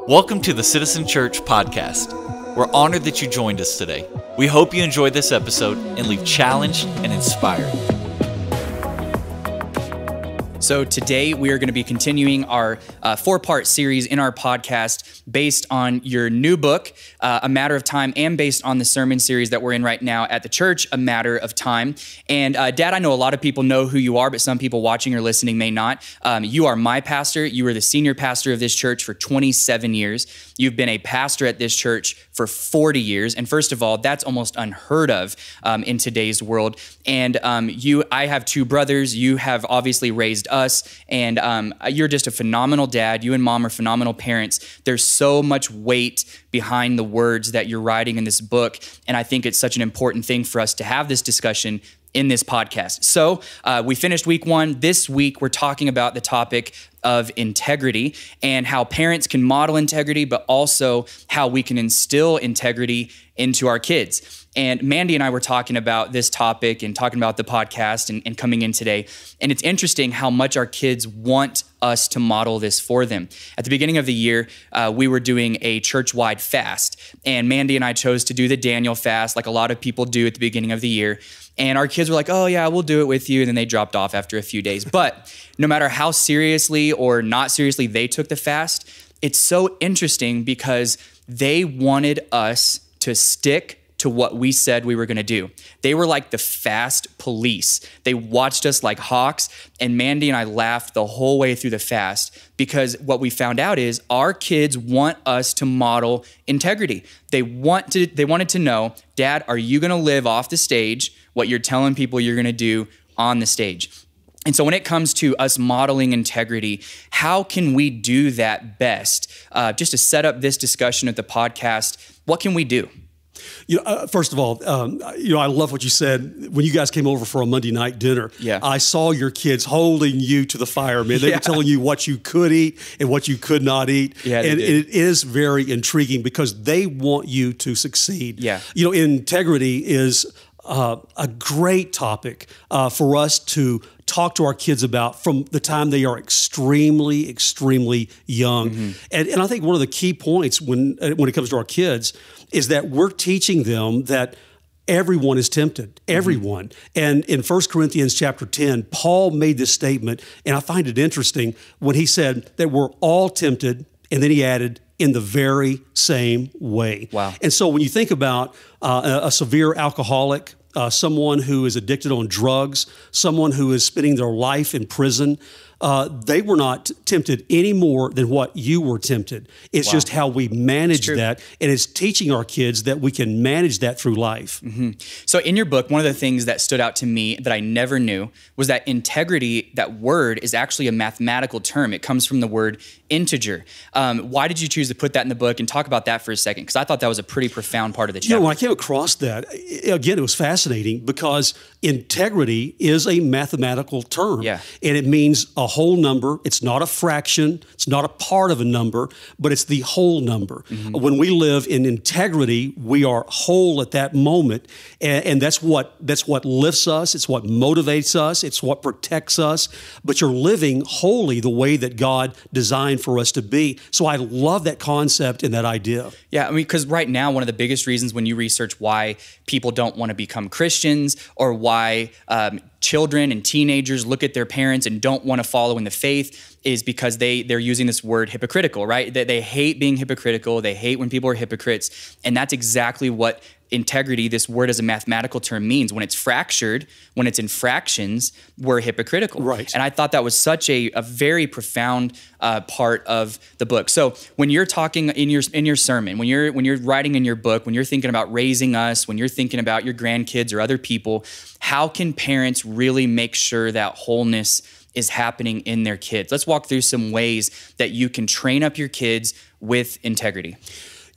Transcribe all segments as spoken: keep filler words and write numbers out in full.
Welcome to the Citizen Church podcast. We're honored that you joined us today. We hope you enjoyed this episode and leave challenged and inspired. So today we are going to be continuing our uh, four-part series in our podcast based on your new book, uh, A Matter of Time, and based on the sermon series that we're in right now at the church, A Matter of Time. And uh, Dad, I know a lot of people know who you are, but some people watching or listening may not. Um, you are my pastor. You were the senior pastor of this church for twenty-seven years. You've been a pastor at this church for forty years. And first of all, that's almost unheard of um, in today's world. And um, you, I have two brothers. You have obviously raised us, and um, you're just a phenomenal dad. You and mom are phenomenal parents. There's so much weight behind the words that you're writing in this book, and I think it's such an important thing for us to have this discussion in this podcast. So uh, we finished week one. This week, we're talking about the topic of integrity and how parents can model integrity, but also how we can instill integrity into our kids. And Mandy and I were talking about this topic and talking about the podcast and, and coming in today. And it's interesting how much our kids want us to model this for them. At the beginning of the year, uh, we were doing a church-wide fast. And Mandy and I chose to do the Daniel fast like a lot of people do at the beginning of the year. And our kids were like, oh yeah, we'll do it with you. And then they dropped off after a few days. But no matter how seriously or not seriously they took the fast, it's so interesting because they wanted us to stick to what we said we were going to do. They were like the fast police. They watched us like hawks, and Mandy and I laughed the whole way through the fast because what we found out is our kids want us to model integrity. They want to. They wanted to know, Dad, are you going to live off the stage what you're telling people you're going to do on the stage? And so when it comes to us modeling integrity, how can we do that best? Uh, just to set up this discussion at the podcast, what can we do? You know, uh, first of all, um, you know, I love what you said when you guys came over for a Monday night dinner. Yeah. I saw your kids holding you to the fire, man. They Yeah. were telling you what you could eat and what you could not eat. Yeah, they and did. it is very intriguing because they want you to succeed. Yeah. You know, integrity is uh, a great topic uh, for us to talk to our kids about from the time they are extremely, extremely young. Mm-hmm. And, and I think one of the key points when when it comes to our kids is that we're teaching them that everyone is tempted, everyone. Mm-hmm. And in First Corinthians chapter ten, Paul made this statement, and I find it interesting when he said that we're all tempted, and then he added, in the very same way. Wow. And so when you think about uh, a, a severe alcoholic, uh, someone who is addicted on drugs, someone who is spending their life in prison, uh, they were not tempted any more than what you were tempted. It's Wow. just how we manage that, and it's teaching our kids that we can manage that through life. Mm-hmm. So in your book, one of the things that stood out to me that I never knew was that integrity, that word, is actually a mathematical term. It comes from the word integer. Um, why did you choose to put that in the book? And talk about that for a second, because I thought that was a pretty profound part of the chapter. You know, when I came across that, again, it was fascinating because integrity is a mathematical term. Yeah. And it means a whole number. It's not a fraction. It's not a part of a number, but it's the whole number. Mm-hmm. When we live in integrity, we are whole at that moment. And, and that's what that's what lifts us. It's what motivates us. It's what protects us. But you're living wholly the way that God designed for us to be. So I love that concept and that idea. Yeah, I mean, because right now, one of the biggest reasons when you research why people don't want to become Christians or why um, children and teenagers look at their parents and don't want to follow in the faith is because they, they're using this word hypocritical, right? They, they hate being hypocritical. They hate when people are hypocrites. And that's exactly what integrity, this word as a mathematical term, means. When it's fractured, when it's in fractions, we're hypocritical. Right. And I thought that was such a, a very profound uh, part of the book. So when you're talking in your in your sermon, when you're when you're writing in your book, when you're thinking about raising us, when you're thinking about your grandkids or other people, how can parents really make sure that wholeness is happening in their kids? Let's walk through some ways that you can train up your kids with integrity.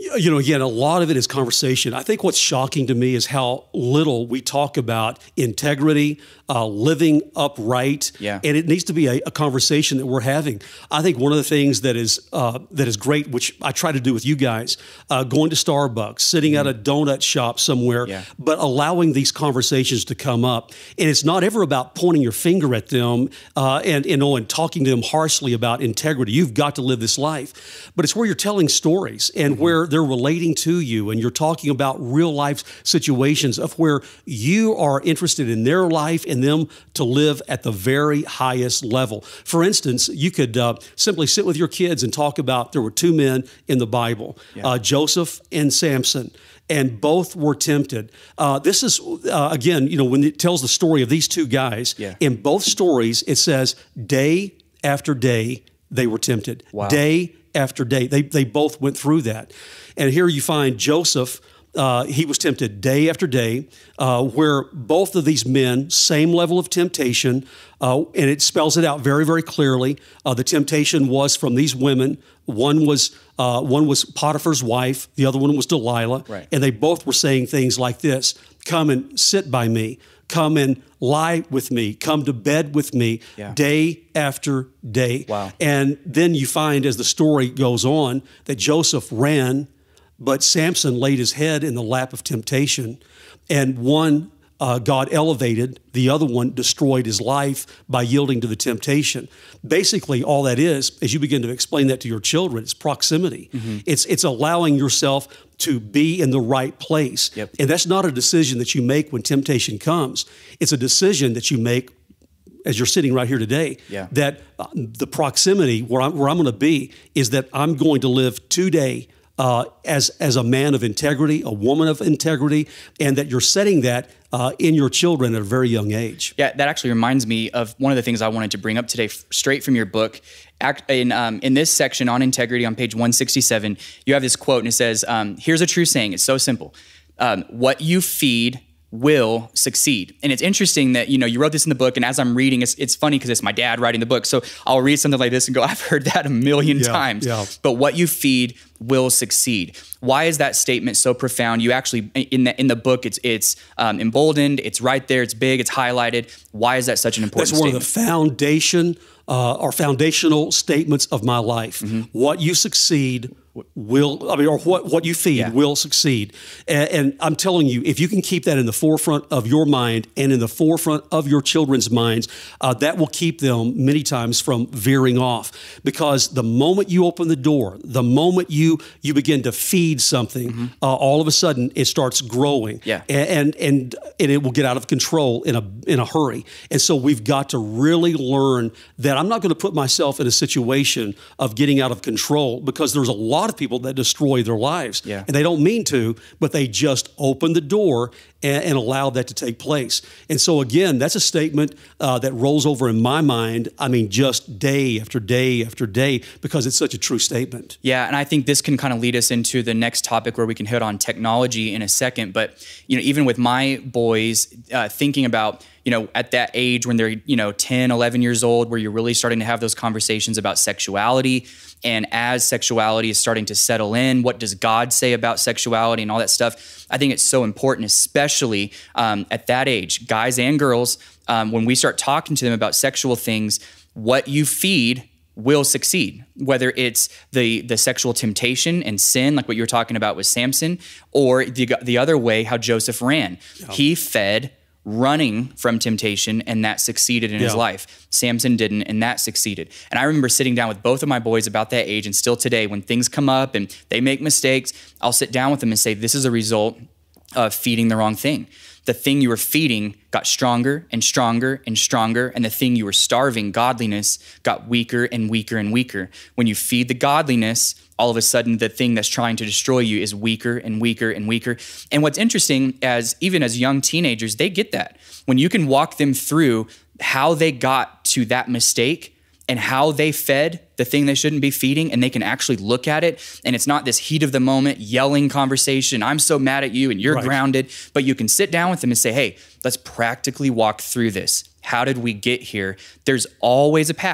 You know, again, a lot of it is conversation. I think what's shocking to me is how little we talk about integrity, uh, living upright, Yeah. and it needs to be a, a conversation that we're having. I think one of the things that is uh, that is great, which I try to do with you guys, uh, going to Starbucks, sitting mm-hmm. at a donut shop somewhere, yeah. but allowing these conversations to come up. And it's not ever about pointing your finger at them uh, and, you know, and talking to them harshly about integrity. You've got to live this life. But it's where you're telling stories and mm-hmm. where they're relating to you, and you're talking about real life situations of where you are interested in their life and them to live at the very highest level. For instance, you could uh, simply sit with your kids and talk about there were two men in the Bible, yeah. uh, Joseph and Samson, and both were tempted. Uh, this is, uh, again, you know, when it tells the story of these two guys, yeah. in both stories, it says day after day they were tempted. Wow. Day after day. They, they both went through that. And here you find Joseph, uh, he was tempted day after day, uh, where both of these men, same level of temptation, uh, and it spells it out very, very clearly. Uh, the temptation was from these women. One was uh, one was Potiphar's wife, the other one was Delilah, right. and they both were saying things like this: come and sit by me, come and lie with me, come to bed with me, yeah. day after day. Wow. And then you find as the story goes on that Joseph ran, but Samson laid his head in the lap of temptation, and one uh, God elevated, the other one destroyed his life by yielding to the temptation. Basically, all that is, as you begin to explain that to your children, it's proximity. Mm-hmm. It's it's allowing yourself to be in the right place. Yep. And that's not a decision that you make when temptation comes. It's a decision that you make as you're sitting right here today, yeah. that uh, the proximity where I'm, where I'm going to be is that I'm going to live today uh, as as a man of integrity, a woman of integrity, and that you're setting that uh, in your children at a very young age. Yeah, that actually reminds me of one of the things I wanted to bring up today, f- straight from your book. Act, in, um, in this section on integrity on page one sixty-seven, you have this quote, and it says, um, here's a true saying. It's so simple. Um, what you feed will succeed. And it's interesting that, you know, you wrote this in the book, and as I'm reading, it's, it's funny because it's my dad writing the book. So I'll read something like this and go, I've heard that a million yeah, times. Yeah. But what you feed will succeed. Why is that statement so profound? You actually, in the in the book, it's it's um, emboldened, it's right there, it's big, it's highlighted. Why is that such an important statement? That's one statement? of the foundation uh, or foundational statements of my life. Mm-hmm. What you succeed will, I mean, or what, what you feed yeah. will succeed. And, and I'm telling you, if you can keep that in the forefront of your mind and in the forefront of your children's minds, uh, that will keep them many times from veering off. Because the moment you open the door, the moment you you begin to feed something, mm-hmm. uh, all of a sudden it starts growing, yeah. and, and and it will get out of control in a in a hurry. And so we've got to really learn that I'm not going to put myself in a situation of getting out of control, because there's a lot of people that destroy their lives, yeah. and they don't mean to, but they just open the door and, and allow that to take place. And so again, that's a statement uh, that rolls over in my mind, I mean, just day after day after day, because it's such a true statement. Yeah, and I think this can kind of lead us into the next topic where we can hit on technology in a second. But, you know, even with my boys, uh, thinking about, you know, at that age when they're, you know, ten, eleven years old, where you're really starting to have those conversations about sexuality. And as sexuality is starting to settle in, what does God say about sexuality and all that stuff? I think it's so important, especially um, at that age, guys and girls, um, when we start talking to them about sexual things, what you feed will succeed, whether it's the the sexual temptation and sin, like what you were talking about with Samson, or the, the other way, how Joseph ran. Yeah. He fed running from temptation, and that succeeded in yeah. his life. Samson didn't, and that succeeded. And I remember sitting down with both of my boys about that age, and still today, when things come up and they make mistakes, I'll sit down with them and say, this is a result of feeding the wrong thing. The thing you were feeding got stronger and stronger and stronger, and the thing you were starving, godliness, got weaker and weaker and weaker. When you feed the godliness, all of a sudden the thing that's trying to destroy you is weaker and weaker and weaker. And what's interesting, as even as young teenagers, they get that. When you can walk them through how they got to that mistake and how they fed the thing they shouldn't be feeding, and they can actually look at it, and it's not this heat of the moment, yelling conversation, I'm so mad at you and you're right. grounded, but you can sit down with them and say, hey, let's practically walk through this. How did we get here? There's always a path.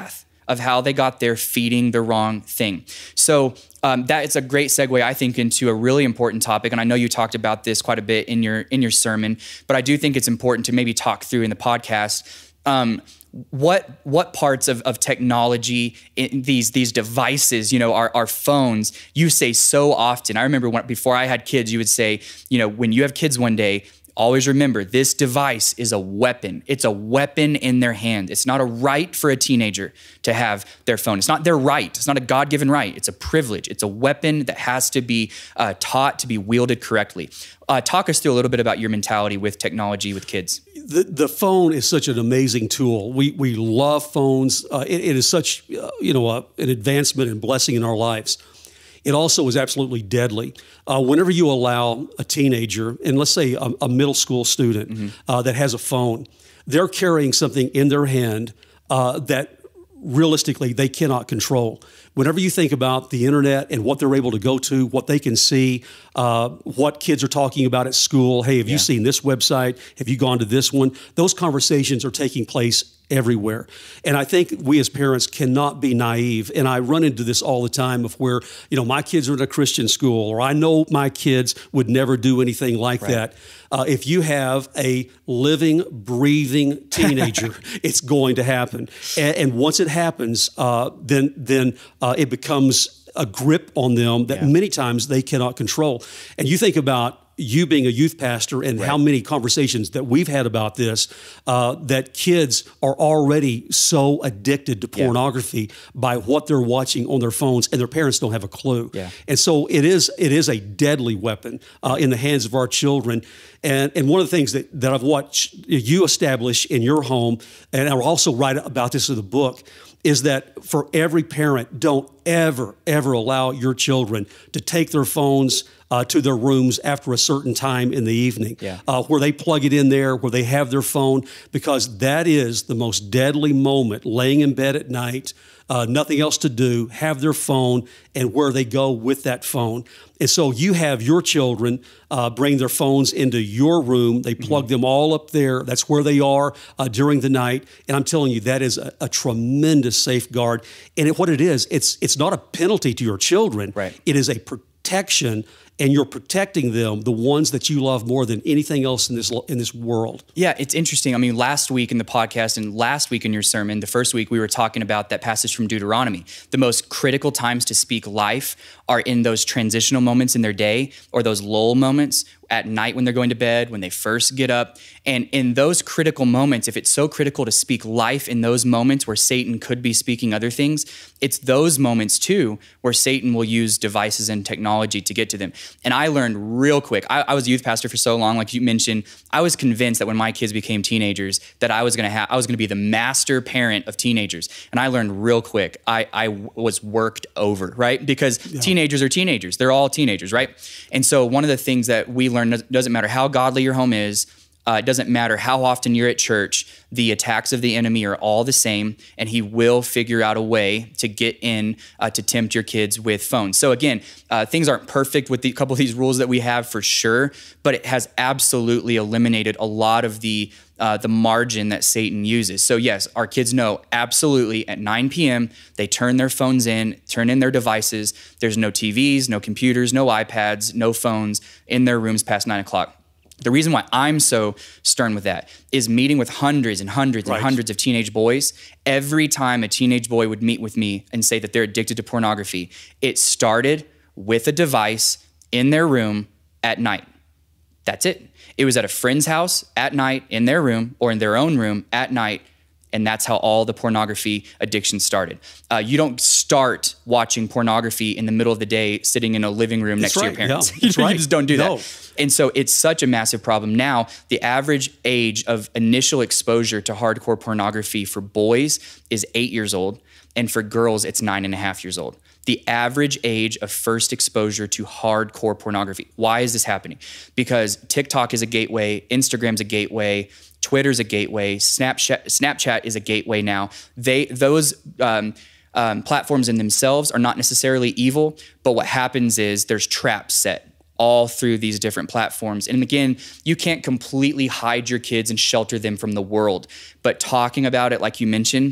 of how they got there feeding the wrong thing. So um, that is a great segue, I think, into a really important topic. And I know you talked about this quite a bit in your in your sermon, but I do think it's important to maybe talk through in the podcast. Um, what what parts of, of technology, in these these devices, you know, our, our phones, you say so often. I remember when, before I had kids, you would say, you know, when you have kids one day, always remember, this device is a weapon. It's a weapon in their hand. It's not a right for a teenager to have their phone. It's not their right. It's not a God-given right. It's a privilege. It's a weapon that has to be uh, taught to be wielded correctly. Uh, talk us through a little bit about your mentality with technology with kids. The, the phone is such an amazing tool. We we love phones. Uh, it, it is such uh, you know uh, an advancement and blessing in our lives. It also is absolutely deadly. Uh, whenever you allow a teenager, and let's say a, a middle school student mm-hmm. uh, that has a phone, they're carrying something in their hand uh, that realistically they cannot control. Whenever you think about the internet and what they're able to go to, what they can see, uh, what kids are talking about at school, hey, have yeah. you seen this website? Have you gone to this one? Those conversations are taking place everywhere. And I think we as parents cannot be naive. And I run into this all the time of where, you know, my kids are in a Christian school, or I know my kids would never do anything like right. that. Uh, if you have a living, breathing teenager, it's going to happen. And, and once it happens, uh, then then uh, it becomes a grip on them that yeah. many times they cannot control. And you think about you being a youth pastor and right. how many conversations that we've had about this, uh, that kids are already so addicted to pornography yeah. by what they're watching on their phones, and their parents don't have a clue. Yeah. And so it is it is a deadly weapon uh, in the hands of our children. And and one of the things that, that I've watched you establish in your home, and I will also write about this in the book, is that for every parent, don't ever, ever allow your children to take their phones uh, to their rooms after a certain time in the evening, yeah. uh, where they plug it in there, where they have their phone, because that is the most deadly moment, laying in bed at night, uh, nothing else to do, have their phone, and where they go with that phone. And so you have your children uh, bring their phones into your room. They plug mm-hmm. them all up there. That's where they are uh, during the night. And I'm telling you, that is a, a tremendous safeguard. And it, what it is, it's it's not a penalty to your children. Right. It is a protection, and you're protecting them, the ones that you love more than anything else in this in this world. Yeah, it's interesting. I mean, last week in the podcast and last week in your sermon, the first week, we were talking about that passage from Deuteronomy. The most critical times to speak life are in those transitional moments in their day, or those lull moments at night when they're going to bed, when they first get up. And in those critical moments, if it's so critical to speak life in those moments where Satan could be speaking other things, it's those moments too where Satan will use devices and technology to get to them. And I learned real quick. I, I was a youth pastor for so long, like you mentioned. I was convinced that when my kids became teenagers, that I was going to have, I was going to be the master parent of teenagers. And I learned real quick. I, I was worked over, right? Because yeah. teenagers are teenagers. They're all teenagers, right? And so one of the things that we learned, doesn't matter how godly your home is, Uh, it doesn't matter how often you're at church, the attacks of the enemy are all the same, and he will figure out a way to get in uh, to tempt your kids with phones. So again, uh, things aren't perfect with the couple of these rules that we have for sure, but it has absolutely eliminated a lot of the uh, the margin that Satan uses. So yes, our kids know absolutely at nine p.m. they turn their phones in, turn in their devices. There's no T Vs, no computers, no iPads, no phones in their rooms past nine o'clock. The reason why I'm so stern with that is meeting with hundreds and hundreds right. and hundreds of teenage boys. Every time a teenage boy would meet with me and say that they're addicted to pornography, it started with a device in their room at night. That's it. It was at a friend's house at night in their room, or in their own room at night. And that's how all the pornography addiction started. Uh, you don't start watching pornography in the middle of the day, sitting in a living room that's next right. to your parents. Yeah, that's right. You just don't do no. that. And so it's such a massive problem. Now, the average age of initial exposure to hardcore pornography for boys is eight years old. And for girls, it's nine and a half years old. The average age of first exposure to hardcore pornography. Why is this happening? Because TikTok is a gateway, Instagram's a gateway, Twitter's a gateway, Snapchat Snapchat is a gateway now. They those um, um, platforms in themselves are not necessarily evil, but what happens is there's traps set all through these different platforms. And again, you can't completely hide your kids and shelter them from the world, but talking about it, like you mentioned,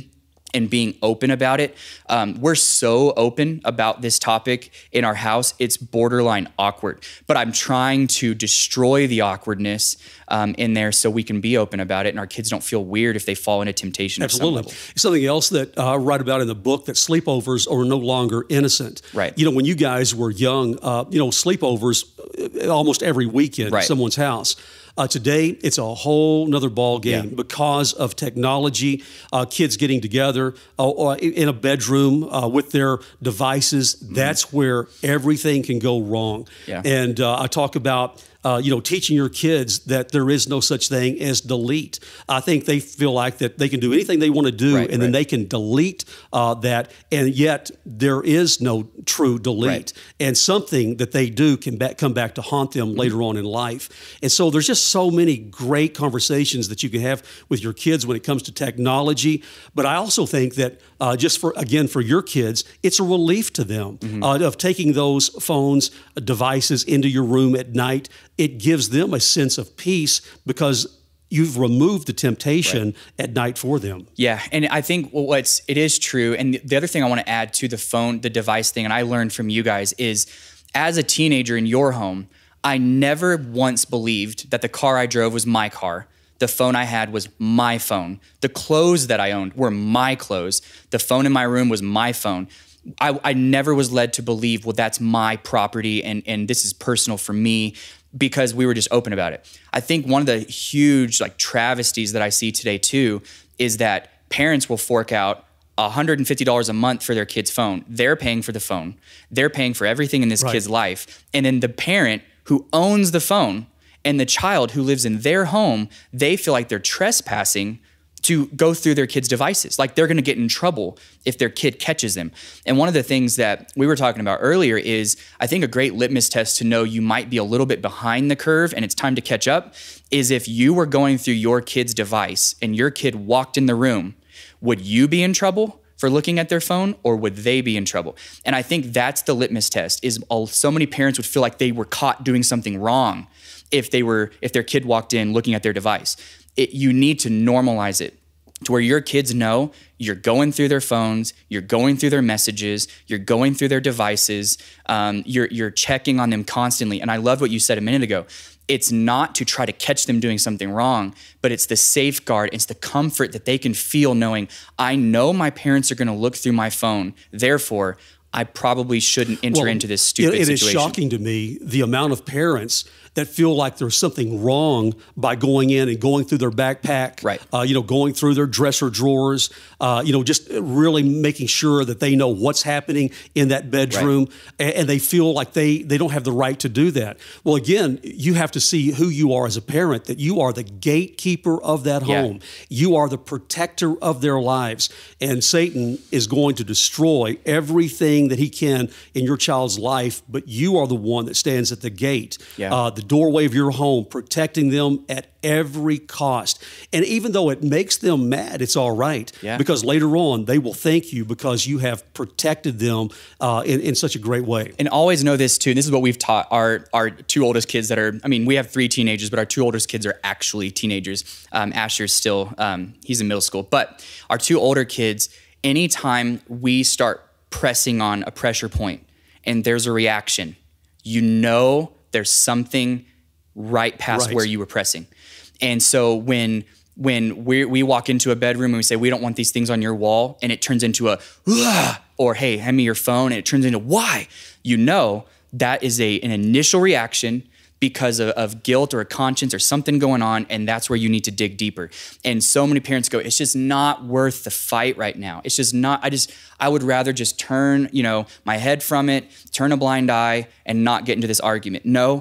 and being open about it. Um, we're so open about this topic in our house, it's borderline awkward. But I'm trying to destroy the awkwardness um, in there so we can be open about it and our kids don't feel weird if they fall into temptation. Absolutely. Of some level. Something else that uh, I write about in the book, that sleepovers are no longer innocent. Right. You know, when you guys were young, uh, you know, sleepovers uh, almost every weekend Right. at someone's house. Uh, today, it's a whole nother ball game Yeah. because of technology, uh, kids getting together uh, in a bedroom uh, with their devices. Mm-hmm. That's where everything can go wrong. Yeah. And uh, I talk about Uh, you know, teaching your kids that there is no such thing as delete. I think they feel like that they can do anything they want to do, Right, and then right. they can delete uh, that, and yet there is no true delete. Right. And something that they do can back, come back to haunt them mm-hmm. later on in life. And so there's just so many great conversations that you can have with your kids when it comes to technology. But I also think that uh, just for, again, for your kids, it's a relief to them mm-hmm. uh, of taking those phones, uh, devices into your room at night. It gives them a sense of peace because you've removed the temptation right. at night for them. Yeah, and I think what's it is true. And the other thing I want to add to the phone, the device thing, and I learned from you guys is, as a teenager in your home, I never once believed that the car I drove was my car. The phone I had was my phone. The clothes that I owned were my clothes. The phone in my room was my phone. I, I never was led to believe, well, that's my property and, and this is personal for me, because we were just open about it. I think one of the huge like travesties that I see today too is that parents will fork out one hundred fifty dollars a month for their kid's phone. They're paying for the phone. They're paying for everything in this right. kid's life. And then the parent who owns the phone and the child who lives in their home, they feel like they're trespassing to go through their kids' devices. Like they're gonna get in trouble if their kid catches them. And one of the things that we were talking about earlier is, I think a great litmus test to know you might be a little bit behind the curve and it's time to catch up is if you were going through your kid's device and your kid walked in the room, would you be in trouble for looking at their phone, or would they be in trouble? And I think that's the litmus test, is all, so many parents would feel like they were caught doing something wrong if they were if their kid walked in looking at their device. It, you need to normalize it to where your kids know you're going through their phones, you're going through their messages, you're going through their devices, um, you're you're checking on them constantly. And I love what you said a minute ago. It's not to try to catch them doing something wrong, but it's the safeguard, it's the comfort that they can feel knowing, I know my parents are gonna look through my phone, therefore, I probably shouldn't enter well, into this stupid it, it situation. It is shocking to me the amount of parents that feel like there's something wrong by going in and going through their backpack, right? Uh, you know, going through their dresser drawers, uh, you know, just really making sure that they know what's happening in that bedroom, right. and, and they feel like they they don't have the right to do that. Well, again, you have to see who you are as a parent, that you are the gatekeeper of that yeah. home. You are the protector of their lives, and Satan is going to destroy everything that he can in your child's life, but you are the one that stands at the gate, yeah. uh, the doorway of your home, protecting them at every cost. And even though it makes them mad, it's all right, yeah. because later on they will thank you because you have protected them uh, in, in such a great way. And always know this too, and this is what we've taught our, our two oldest kids that are, I mean, we have three teenagers, but our two oldest kids are actually teenagers. Um, Asher's still, um, he's in middle school, but our two older kids, anytime we start pressing on a pressure point and there's a reaction, you know there's something right past right. where you were pressing. And so when when we we walk into a bedroom and we say, we don't want these things on your wall, and it turns into a, Ugh! Or hey, hand me your phone, and it turns into why, you know that is a an initial reaction because of, of guilt or a conscience or something going on, and that's where you need to dig deeper. And so many parents go, it's just not worth the fight right now. It's just not, I just, I would rather just turn, you know, my head from it, turn a blind eye, and not get into this argument. No,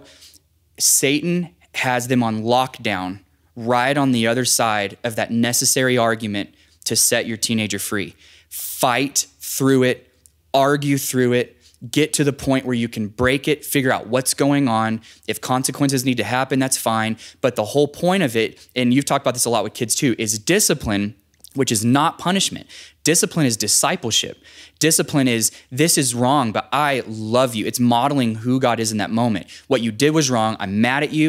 Satan has them on lockdown right on the other side of that necessary argument to set your teenager free. Fight through it, argue through it, get to the point where you can break it, figure out what's going on. If consequences need to happen, that's fine. But the whole point of it, and you've talked about this a lot with kids too, is discipline, which is not punishment. Discipline is discipleship. Discipline is, this is wrong, but I love you. It's modeling who God is in that moment. What you did was wrong. I'm mad at you.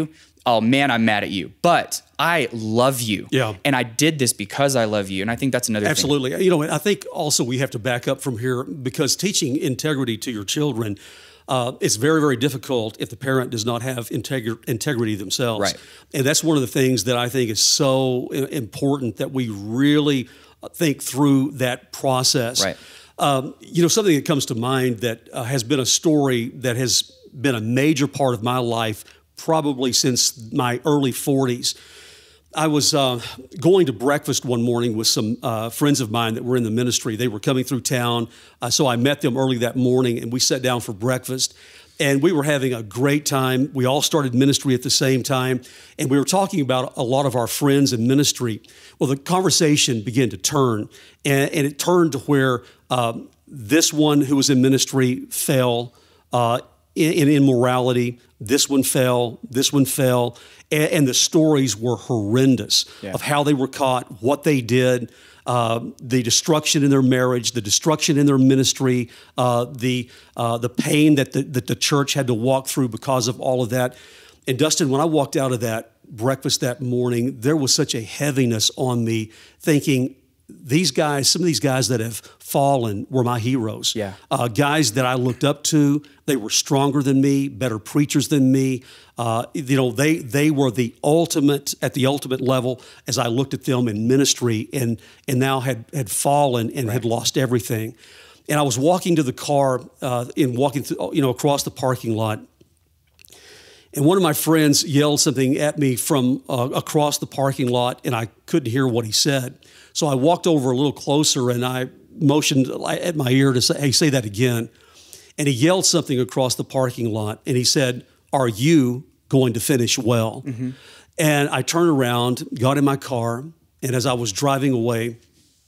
oh man, I'm mad at you, but I love you. Yeah. And I did this because I love you. And I think that's another Absolutely. thing. You know, I think also we have to back up from here because teaching integrity to your children, uh, it's very, very difficult if the parent does not have integri- integrity themselves. Right. And that's one of the things that I think is so important that we really think through that process. Right. Um, you know, something that comes to mind that uh, has been a story that has been a major part of my life probably since my early forties. I was uh, going to breakfast one morning with some uh, friends of mine that were in the ministry. They were coming through town, uh, so I met them early that morning, and we sat down for breakfast. And we were having a great time. We all started ministry at the same time, and we were talking about a lot of our friends in ministry. Well, the conversation began to turn, and, and it turned to where um, this one who was in ministry fell uh, in, in immorality. This one fell, this one fell, and, and the stories were horrendous yeah. of how they were caught, what they did, uh, the destruction in their marriage, the destruction in their ministry, uh, the uh, the pain that the, that the church had to walk through because of all of that. And Dustin, when I walked out of that breakfast that morning, there was such a heaviness on me, thinking, these guys, some of these guys that have fallen were my heroes. Yeah. Uh, guys that I looked up to. They were stronger than me, better preachers than me. Uh, you know, they they were the ultimate at the ultimate level as I looked at them in ministry, and and now had had fallen and right. had lost everything. And I was walking to the car, uh, in walking through, you know, across the parking lot. And one of my friends yelled something at me from uh, across the parking lot, and I couldn't hear what he said. So I walked over a little closer, and I motioned at my ear to say, hey, say that again. And he yelled something across the parking lot, and he said, are you going to finish well? Mm-hmm. And I turned around, got in my car, and as I was driving away,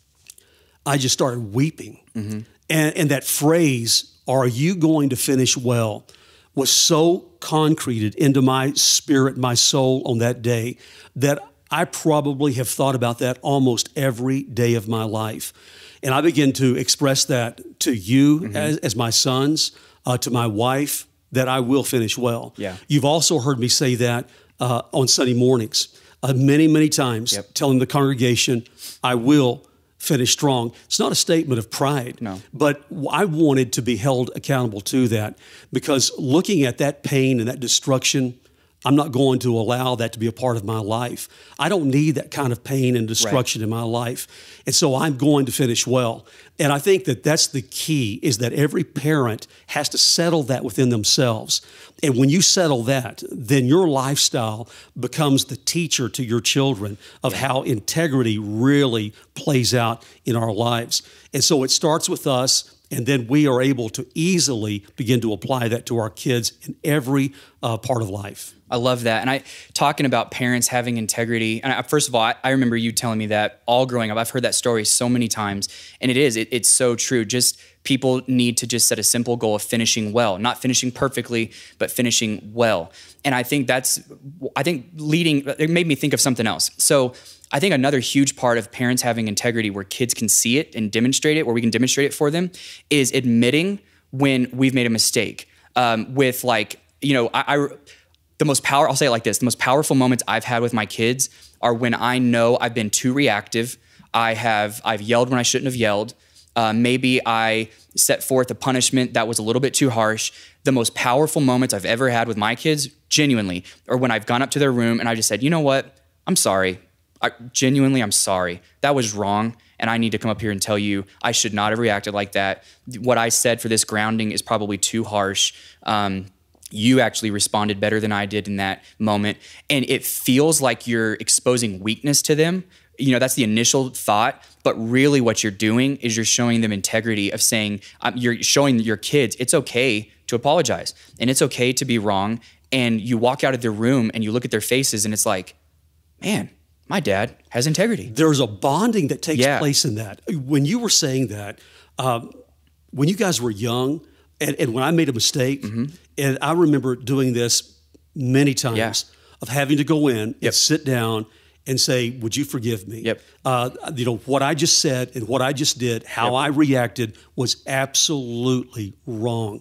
I just started weeping. Mm-hmm. And, and that phrase, are you going to finish well, was so concreted into my spirit, my soul on that day, that I probably have thought about that almost every day of my life. And I begin to express that to you mm-hmm. as, as my sons, uh, to my wife, that I will finish well. Yeah. You've also heard me say that uh, on Sunday mornings uh, many, many times, yep. telling the congregation, I will finish strong. It's not a statement of pride, no. but I wanted to be held accountable to that, because looking at that pain and that destruction, I'm not going to allow that to be a part of my life. I don't need that kind of pain and destruction right. in my life. And so I'm going to finish well. And I think that that's the key, is that every parent has to settle that within themselves. And when you settle that, then your lifestyle becomes the teacher to your children of yeah. how integrity really plays out in our lives. And so it starts with us, and then we are able to easily begin to apply that to our kids in every uh, part of life. I love that. And I talking about parents having integrity. And I, first of all, I, I remember you telling me that all growing up. I've heard that story so many times, and it is, it, it's so true. Just people need to just set a simple goal of finishing well, not finishing perfectly, but finishing well. And I think that's, I think leading, it made me think of something else. So I think another huge part of parents having integrity, where kids can see it and demonstrate it, where we can demonstrate it for them, is admitting when we've made a mistake. Um, with like, you know, I, I the most power, I'll say it like this, the most powerful moments I've had with my kids are when I know I've been too reactive. I have, I've yelled when I shouldn't have yelled. Uh, maybe I set forth a punishment that was a little bit too harsh. The most powerful moments I've ever had with my kids, genuinely, are when I've gone up to their room and I just said, you know what, I'm sorry. I, genuinely, I'm sorry. That was wrong, and I need to come up here and tell you I should not have reacted like that. What I said for this grounding is probably too harsh. Um, you actually responded better than I did in that moment. And it feels like you're exposing weakness to them. You know, that's the initial thought, but really what you're doing is you're showing them integrity of saying, um, you're showing your kids it's okay to apologize, and it's okay to be wrong. And you walk out of their room and you look at their faces and it's like, man, my dad has integrity. There's a bonding that takes yeah. place in that. When you were saying that, um, when you guys were young, and, and when I made a mistake, mm-hmm. and I remember doing this many times, yeah. of having to go in yep. and sit down and say, would you forgive me? Yep. Uh, you know, what I just said and what I just did, how yep. I reacted was absolutely wrong.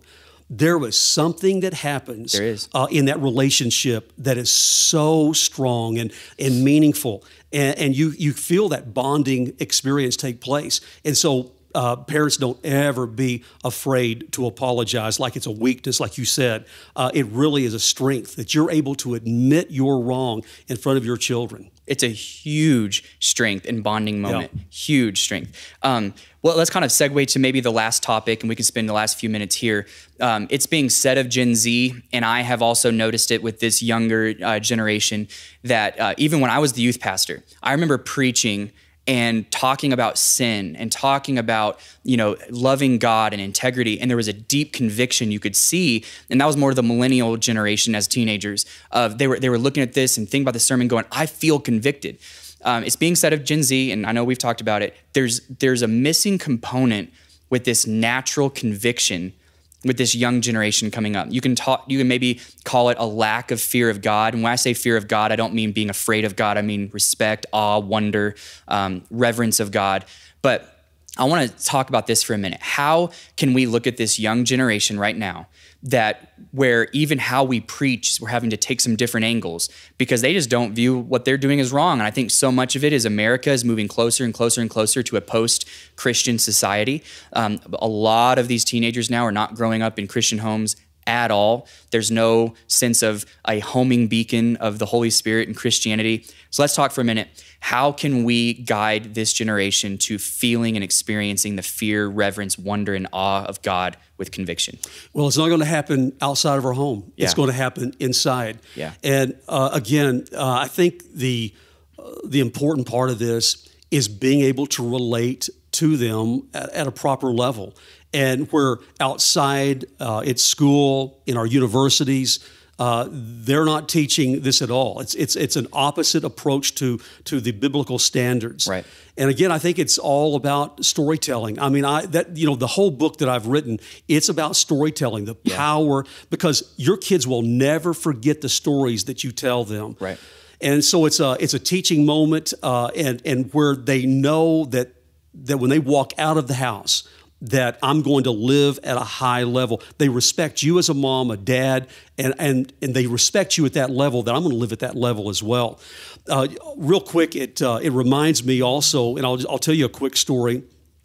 there is something that happens There is. Uh, in that relationship that is so strong and, and meaningful. And, and you, you feel that bonding experience take place. And so uh, parents don't ever be afraid to apologize like it's a weakness, like you said. Uh, it really is a strength that you're able to admit you're wrong in front of your children. It's a huge strength and bonding moment. Yeah. Huge strength. Um, well, let's kind of segue to maybe the last topic, and we can spend the last few minutes here. Um, it's being said of Gen Z, and I have also noticed it with this younger uh, generation, that uh, even when I was the youth pastor, I remember preaching and talking about sin and talking about, you know, loving God and integrity. And there was a deep conviction you could see. And that was more the millennial generation as teenagers. Of they were they were looking at this and thinking about the sermon going, I feel convicted. Um, it's being said of Gen Z, and I know we've talked about it, there's there's a missing component with this natural conviction with this young generation coming up. You can talk, you can maybe call it a lack of fear of God. And when I say fear of God, I don't mean being afraid of God. I mean respect, awe, wonder, um, reverence of God. But I want to talk about this for a minute. How can we look at this young generation right now that where even how we preach, we're having to take some different angles because they just don't view what they're doing as wrong. And I think so much of it is America is moving closer and closer and closer to a post-Christian society. Um, a lot of these teenagers now are not growing up in Christian homes at all. There's no sense of a homing beacon of the Holy Spirit and Christianity. So let's talk for a minute. How can we guide this generation to feeling and experiencing the fear, reverence, wonder, and awe of God with conviction? Well, it's not going to happen outside of our home. Yeah. It's going to happen inside. Yeah. And uh, again, uh, I think the uh, the important part of this is being able to relate to them at, at a proper level. And where outside, uh, at school, in our universities, uh, they're not teaching this at all. It's it's it's an opposite approach to to the biblical standards. Right. And again, I think it's all about storytelling. I mean, I that you know the whole book that I've written, it's about storytelling, the Yeah. power, because your kids will never forget the stories that you tell them. Right. And so it's a it's a teaching moment, uh, and and where they know that that when they walk out of the house, that I'm going to live at a high level. They respect you as a mom, a dad, and and and they respect you at that level, that I'm going to live at that level as well. Uh, real quick, it uh, it reminds me also, and I'll I'll tell you a quick story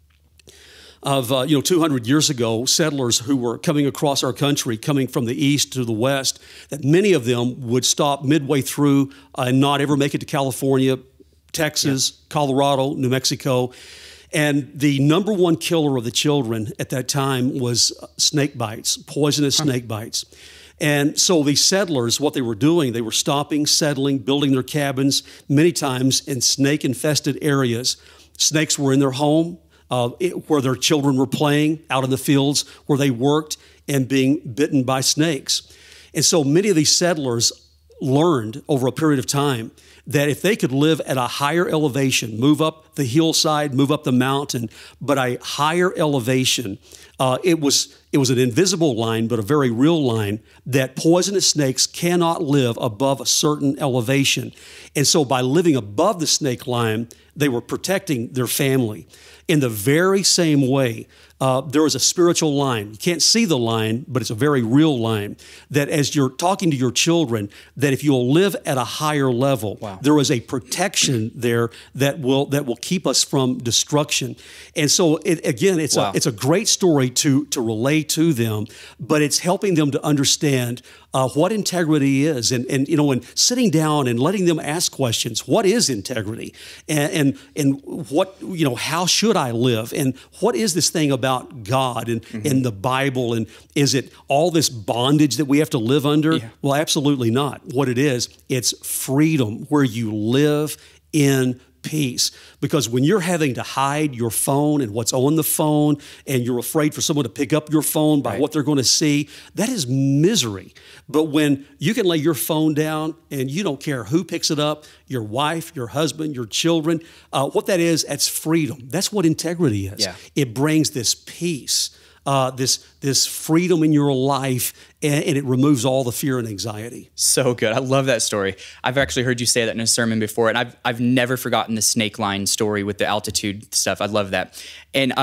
of uh, you know two hundred years ago, settlers who were coming across our country, coming from the east to the west, that many of them would stop midway through uh, and not ever make it to California, Texas, yeah. Colorado, New Mexico. And the number one killer of the children at that time was snake bites, poisonous huh. snake bites. And so these settlers, what they were doing, they were stopping, settling, building their cabins, many times in snake-infested areas. Snakes were in their home, uh, it, where their children were playing, out in the fields where they worked, and being bitten by snakes. And so many of these settlers learned over a period of time that if they could live at a higher elevation, move up the hillside, move up the mountain, but a higher elevation, uh, it was it was an invisible line, but a very real line, that poisonous snakes cannot live above a certain elevation. And so by living above the snake line, they were protecting their family. In the very same way, uh, there is a spiritual line. You can't see the line, but it's a very real line, that as you're talking to your children, that if you'll live at a higher level, wow. there is a protection there that will that will keep us from destruction. And so, it, again, it's wow. a it's a great story to to relay to them, but it's helping them to understand Uh, what integrity is, and and you know, and sitting down and letting them ask questions. What is integrity, and and, and what you know? How should I live? And what is this thing about God and mm-hmm. and the Bible? And is it all this bondage that we have to live under? Yeah. Well, absolutely not. What it is, it's freedom, where you live in peace. Because when you're having to hide your phone and what's on the phone, and you're afraid for someone to pick up your phone by right. what they're going to see, that is misery. But when you can lay your phone down and you don't care who picks it up, your wife, your husband, your children, uh, what that is, that's freedom. That's what integrity is. Yeah. It brings this peace, uh, this this freedom in your life, and, and it removes all the fear and anxiety. So good. I love that story. I've actually heard you say that in a sermon before, and I've I've never forgotten the snake line story with the altitude stuff. I love that. And um,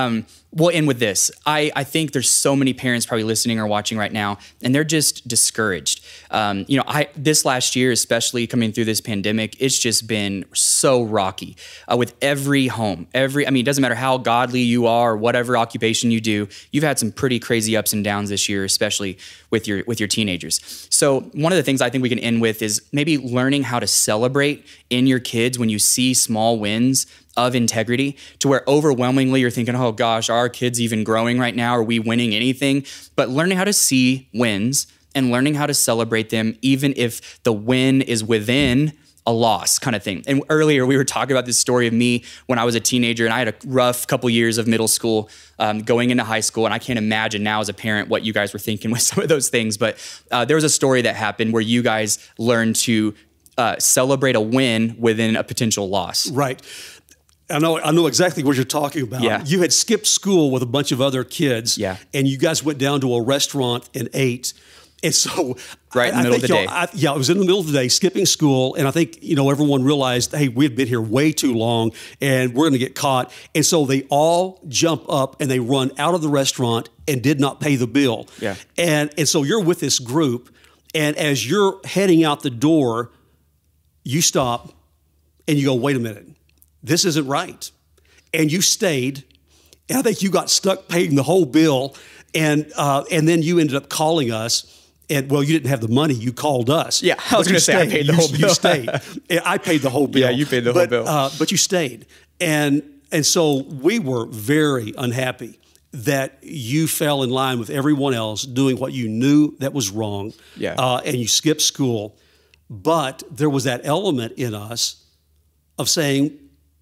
We'll end with this. I, I think there's so many parents probably listening or watching right now, and they're just discouraged. Um, you know, I this last year, especially coming through this pandemic, it's just been so rocky uh, with every home. Every, I mean, it doesn't matter how godly you are or whatever occupation you do. You've had some pretty crazy ups and downs this year, especially with your with your teenagers. So one of the things I think we can end with is maybe learning how to celebrate in your kids when you see small wins of integrity, to where overwhelmingly you're thinking, oh gosh, are our kids even growing right now? Are we winning anything? But learning how to see wins and learning how to celebrate them, even if the win is within a loss kind of thing. And earlier we were talking about this story of me when I was a teenager, and I had a rough couple years of middle school um, going into high school. And I can't imagine now as a parent what you guys were thinking with some of those things. But uh, there was a story that happened where you guys learned to uh, celebrate a win within a potential loss. Right. I know I know exactly what you're talking about. Yeah. You had skipped school with a bunch of other kids, yeah. and you guys went down to a restaurant and ate. And so, right in the I, middle I of the day. I, yeah, it was in the middle of the day, skipping school, and I think you know everyone realized, hey, we had been here way too long, and we're going to get caught. And so they all jump up and they run out of the restaurant and did not pay the bill. Yeah. And and so you're with this group, and as you're heading out the door, you stop and you go, wait a minute, this isn't right. And you stayed, and I think you got stuck paying the whole bill, and uh, and then you ended up calling us. And well, you didn't have the money. You called us. Yeah, I was going to say I paid the you, whole bill. You stayed. I paid the whole bill. Yeah, you paid the but, whole bill. Uh, but you stayed, and and so we were very unhappy that you fell in line with everyone else doing what you knew that was wrong. Yeah. Uh, and you skipped school, but there was that element in us of saying,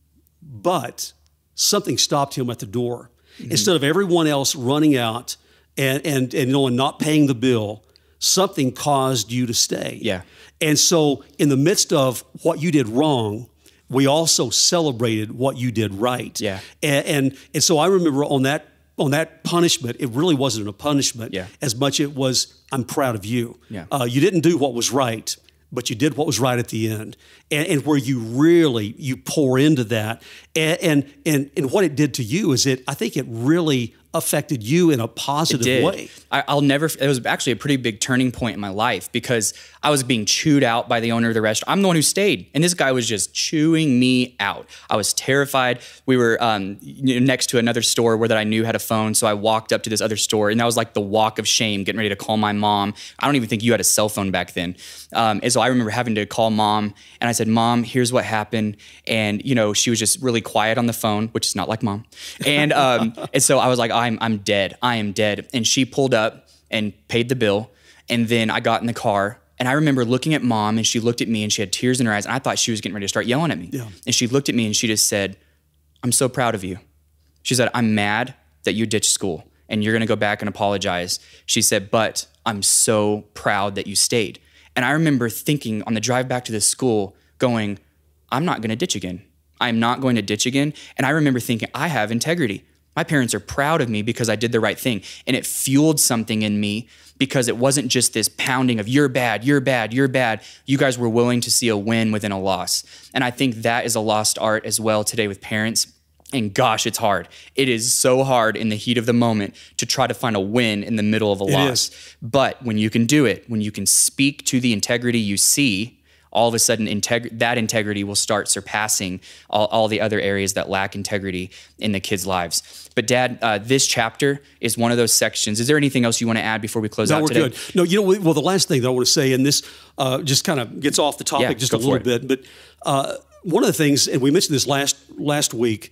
but something stopped him at the door. Mm-hmm. Instead of everyone else running out and, and, and, you know, and not paying the bill, something caused you to stay. Yeah. And so in the midst of what you did wrong, we also celebrated what you did right. Yeah. And, and, and so I remember on that on that punishment, it really wasn't a punishment yeah. as much it was, I'm proud of you. Yeah. Uh, you didn't do what was right, but you did what was right at the end. And, and where you really, you pour into that. And, and, and, and what it did to you is it, I think it really affected you in a positive it did. way. I, I'll never, it was actually a pretty big turning point in my life because I was being chewed out by the owner of the restaurant. I'm the one who stayed, and this guy was just chewing me out. I was terrified. We were um, next to another store where that I knew had a phone, so I walked up to this other store, and that was like the walk of shame, getting ready to call my mom. I don't even think you had a cell phone back then. Um, and so I remember having to call mom, and I said, Mom, here's what happened. And, you know, she was just really quiet on the phone, which is not like mom. And um, and so I was like, I'm I'm dead. I am dead. And she pulled up and paid the bill. And then I got in the car. And I remember looking at mom, and she looked at me, and she had tears in her eyes. And I thought she was getting ready to start yelling at me. Yeah. And she looked at me, and she just said, I'm so proud of you. She said, I'm mad that you ditched school, and you're going to go back and apologize. She said, but I'm so proud that you stayed. And I remember thinking on the drive back to this school, going, I'm not going to ditch again. I'm not going to ditch again. And I remember thinking, I have integrity. My parents are proud of me because I did the right thing. And it fueled something in me because it wasn't just this pounding of you're bad, you're bad, you're bad. You guys were willing to see a win within a loss. And I think that is a lost art as well today with parents. And gosh, it's hard. It is so hard in the heat of the moment to try to find a win in the middle of a It loss. is. But when you can do it, when you can speak to the integrity you see, all of a sudden integ- that integrity will start surpassing all, all the other areas that lack integrity in the kids' lives. But Dad, uh, this chapter is one of those sections. Is there anything else you want to add before we close No, out we're today? good. No, you know, well, the last thing that I want to say, and this uh, just kind of gets off the topic Yeah, just go a for little it. bit, but uh, one of the things, and we mentioned this last last week,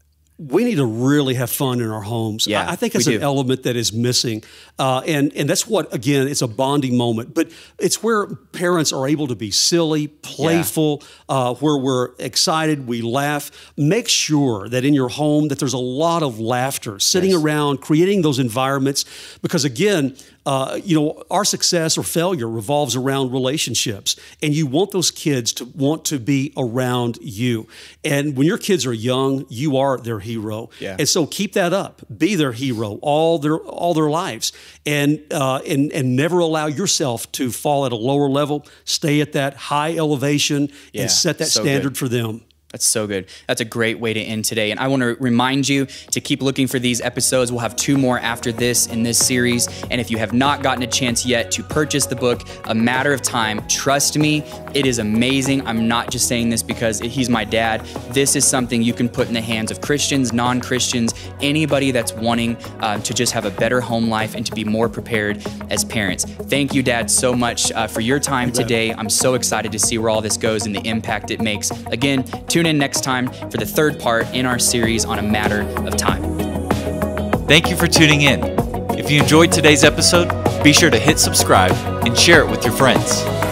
we need to really have fun in our homes. Yeah, I, I think that's we an do. element that is missing. Uh, and, and that's what, again, it's a bonding moment. But it's where parents are able to be silly, playful, uh, where we're excited, we laugh. Make sure that in your home that there's a lot of laughter, sitting Yes. around, creating those environments. Because, again, uh, you know, our success or failure revolves around relationships. And you want those kids to want to be around you. And when your kids are young, you are their hero. Yeah. And so keep that up. Be their hero all their all their lives. And uh, and and never allow yourself to fall at a lower level. Stay at that high elevation Yeah, and set that so standard good. for them. That's so good. That's a great way to end today. And I want to remind you to keep looking for these episodes. We'll have two more after this in this series. And if you have not gotten a chance yet to purchase the book, A Matter of Time, trust me, it is amazing. I'm not just saying this because he's my dad. This is something you can put in the hands of Christians, non-Christians, anybody that's wanting uh, to just have a better home life and to be more prepared as parents. Thank you, Dad, so much uh, for your time today. I'm so excited to see where all this goes and the impact it makes. Again, tune in next time for the third part in our series on A Matter of Time. Thank you for tuning in. If you enjoyed today's episode, be sure to hit subscribe and share it with your friends.